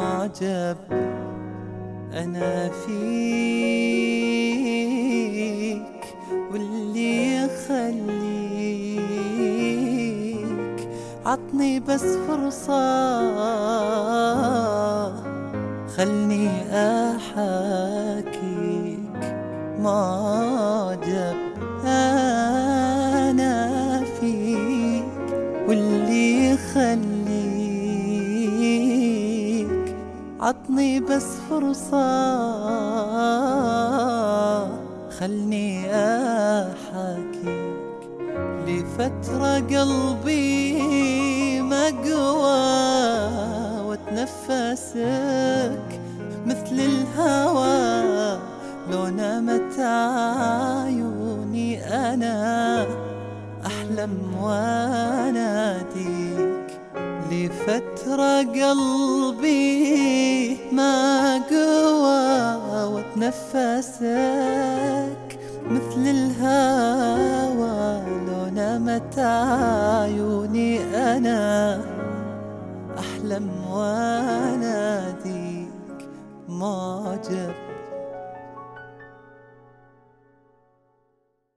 معجب أنا فيك، واللي يخليك عطني بس فرصة، خلني أحاكيك. معجب أنا فيك، واللي يخليك عطني بس فرصة، خلني أحاكيك. لفترة قلبي مقوى واتنفسك مثل الهوى، لو نامت عيوني أنا أحلم وأناديك. لفترة قلبي ما قوى واتنفسك مثل الهوى، لو نامت عيوني أنا أحلم وأناديك. معجب